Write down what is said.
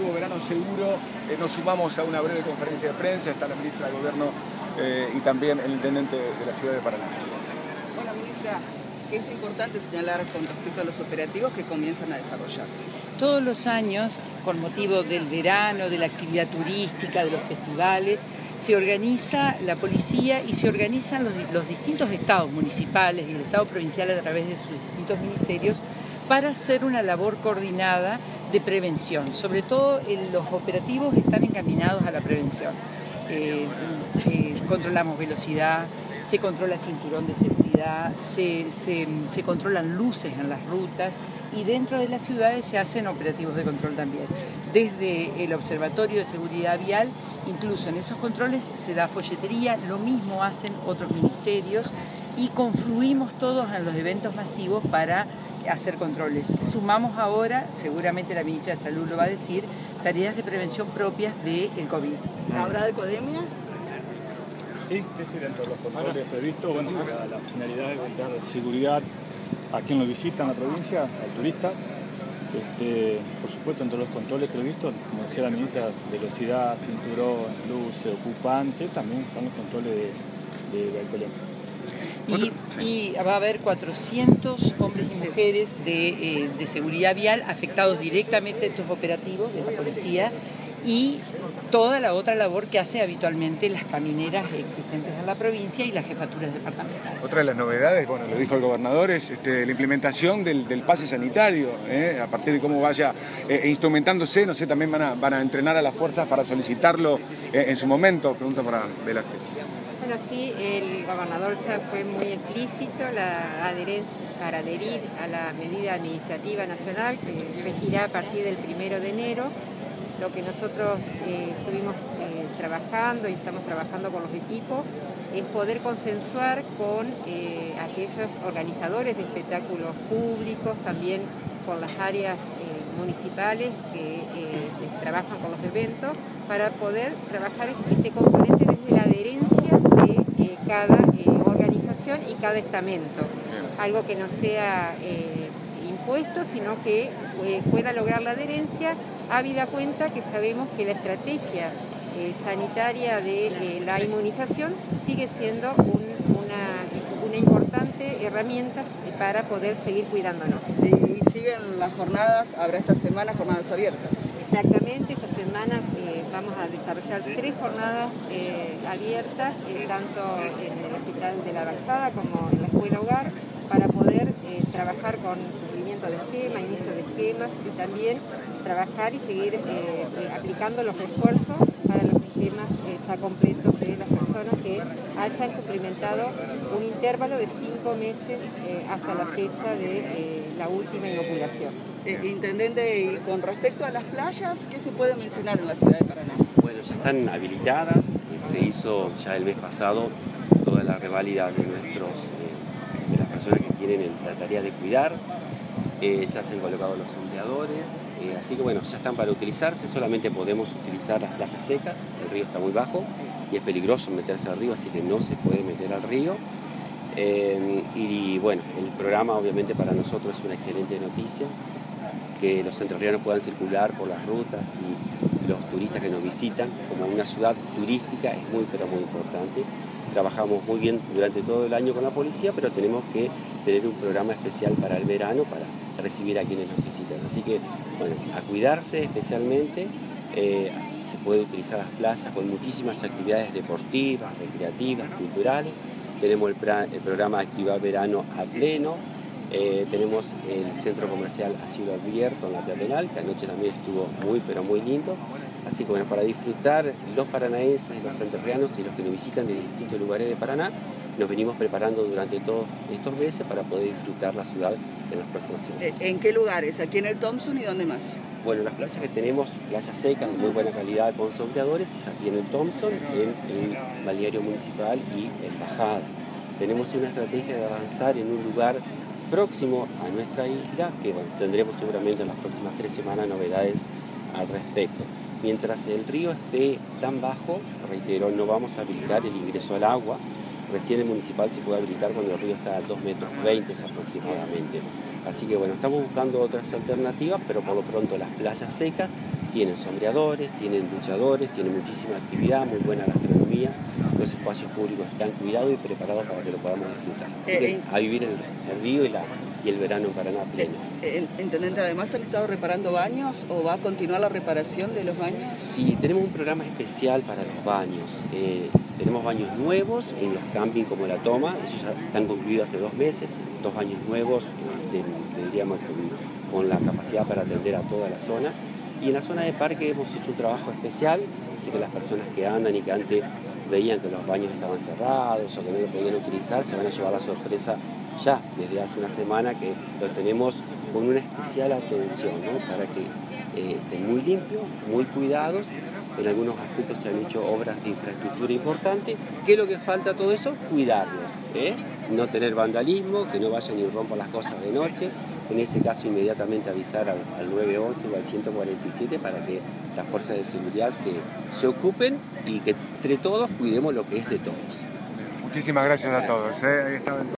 nuevo verano seguro. Nos sumamos a una breve conferencia de prensa, está la ministra de Gobierno y también el intendente de la ciudad de Paraná. Bueno, ministra, ¿qué es importante señalar con respecto a los operativos que comienzan a desarrollarse? Todos los años, con motivo del verano, de la actividad turística, de los festivales, se organiza la policía y se organizan los distintos estados municipales y el estado provincial a través de sus distintos ministerios para hacer una labor coordinada de prevención. Sobre todo los operativos están encaminados a la prevención. Controlamos velocidad, se controla cinturón de seguridad, se controlan luces en las rutas y dentro de las ciudades se hacen operativos de control también. Desde el Observatorio de Seguridad Vial, incluso en esos controles se da folletería, lo mismo hacen otros ministerios y confluimos todos en los eventos masivos para hacer controles. Sumamos ahora, seguramente la ministra de Salud lo va a decir, tareas de prevención propias del COVID. ¿Habrá alcoholemia? Sí, dentro de los controles previstos, bueno, la finalidad es brindar seguridad a quien lo visita en la provincia, al turista. Por supuesto, entre los controles previstos, como decía la ministra, velocidad, cinturón, luces, ocupante, también están los controles de alcoholemia. Y va a haber 400 hombres y mujeres de seguridad vial afectados directamente a estos operativos de la policía y toda la otra labor que hace habitualmente las camineras existentes en la provincia y las jefaturas departamentales. Otra de las novedades, bueno, lo dijo el gobernador, es la implementación del pase sanitario, a partir de cómo vaya instrumentándose, no sé, también van a entrenar a las fuerzas para solicitarlo en su momento. Pregunta para Velázquez. Bueno, sí, el gobernador ya fue muy explícito para adherir a la medida administrativa nacional que regirá a partir del 1 de enero. Lo que nosotros estuvimos trabajando y estamos trabajando con los equipos es poder consensuar con aquellos organizadores de espectáculos públicos, también con las áreas municipales que trabajan con los eventos, para poder trabajar este componente desde la adherencia de cada organización y cada estamento. Algo que no sea impuesto, sino que pueda lograr la adherencia, habida cuenta que sabemos que la estrategia sanitaria de la inmunización sigue siendo una importante herramienta para poder seguir cuidándonos. Y siguen las jornadas, habrá esta semana jornadas abiertas. Exactamente, esta semana vamos a desarrollar 3 jornadas abiertas, tanto en el Hospital de la Baxada como en la Escuela Hogar, para poder trabajar con cumplimiento de esquema, inicio de esquemas y también trabajar y seguir aplicando los refuerzos para los esquemas ya completos de las personas que hayan cumplimentado un intervalo de 5 meses hasta la fecha de la última inoculación. Intendente, y con respecto a las playas, ¿qué se puede mencionar en la ciudad de Paraná? Bueno, ya están habilitadas, se hizo ya el mes pasado toda la reválida de las personas que tienen la tarea de cuidar, ya se han colocado los sombreadores, así que bueno, ya están para utilizarse, solamente podemos utilizar las playas secas, el río está muy bajo y es peligroso meterse al río, así que no se puede meter al río. Y bueno, el programa obviamente para nosotros es una excelente noticia, que los entrerrianos puedan circular por las rutas y los turistas que nos visitan, como una ciudad turística, es muy pero muy importante. Trabajamos muy bien durante todo el año con la policía, pero tenemos que tener un programa especial para el verano para recibir a quienes nos visitan. Así que, bueno, a cuidarse especialmente, se puede utilizar las playas con muchísimas actividades deportivas, recreativas, culturales. Tenemos el programa Activar Verano a pleno. Tenemos el centro comercial a cielo abierto en la peatonal, que anoche también estuvo muy pero muy lindo. Así que bueno, para disfrutar los paranaenses, los entrerrianos y los que nos visitan de distintos lugares de Paraná, nos venimos preparando durante todos estos meses para poder disfrutar la ciudad en las próximas semanas. ¿En qué lugares? ¿Aquí en el Thompson y dónde más? Bueno, las playas que tenemos, playas secas de muy buena calidad con sombreadores, es aquí en el Thompson, en el balneario municipal y en Bajada. Tenemos una estrategia de avanzar en un lugar próximo a nuestra isla, que bueno, tendremos seguramente en las próximas 3 semanas novedades al respecto. Mientras el río esté tan bajo, reitero, no vamos a habilitar el ingreso al agua. Recién el municipal se puede habilitar cuando el río está a 2,20 metros aproximadamente. Así que bueno, estamos buscando otras alternativas, pero por lo pronto las playas secas tienen sombreadores, tienen duchadores, tienen muchísima actividad, muy buena gastronomía. Los espacios públicos están cuidados y preparados para que lo podamos disfrutar. Así que a vivir el río y el verano en Paraná pleno. Intendente, además han estado reparando baños o va a continuar la reparación de los baños. Sí, tenemos un programa especial para los baños. Tenemos baños nuevos en los campings como La Toma, esos ya están concluidos hace 2 meses, 2 baños nuevos, diríamos, con la capacidad para atender a toda la zona. Y en la zona de parque hemos hecho un trabajo especial, así que las personas que andan y que antes veían que los baños estaban cerrados o que no lo podían utilizar, se van a llevar la sorpresa ya desde hace una semana que lo tenemos con una especial atención, ¿no? Para que estén muy limpios, muy cuidados. En algunos aspectos se han hecho obras de infraestructura importantes. ¿Qué es lo que falta a todo eso? Cuidarlos, no tener vandalismo, que no vayan y rompan las cosas de noche. En ese caso inmediatamente avisar al 911 o al 147 para que las fuerzas de seguridad se ocupen y que entre todos cuidemos lo que es de todos. Muchísimas gracias a todos.